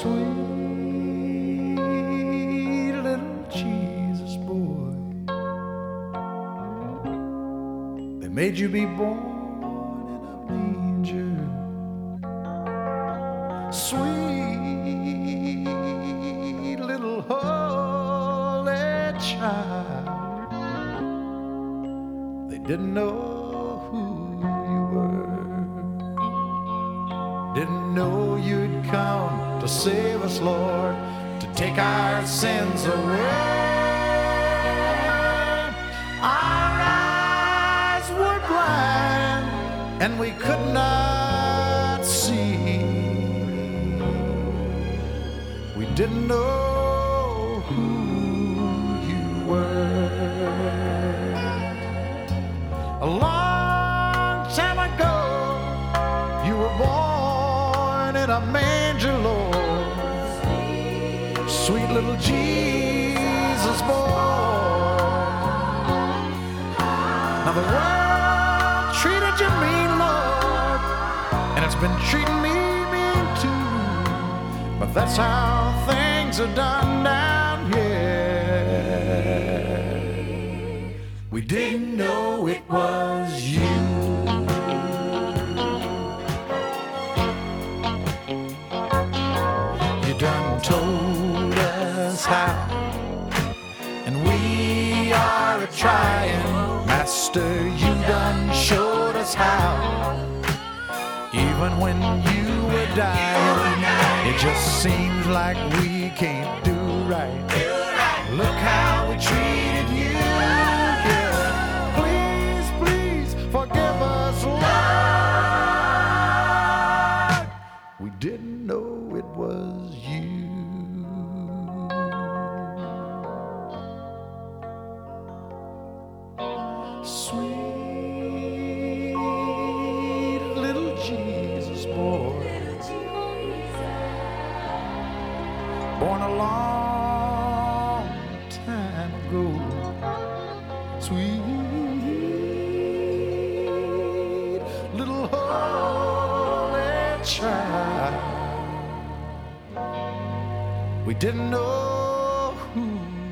Sweet little Jesus boy, they made you be born in a manger. Sweet little holy child, they didn't know who you were, didn't know you'd come to save us, Lord, to take our sins away. Our eyes were blind and we could not see. We didn't know who you were. A long time ago, you were born in a manger, Lord. Sweet little Jesus boy. Now the world treated you mean, Lord, and it's been treating me mean too. But that's how things are done down here. We didn't know it was you. You done told us how, and we are a-trying. Master, you done showed us how. Even when you were dying, it just seems like we can't do right. Look how we treated you. Yeah. Please, please forgive us, Lord. We didn't know it was you. Sweet little Jesus boy, born a long time ago. Sweet little holy child, we didn't know who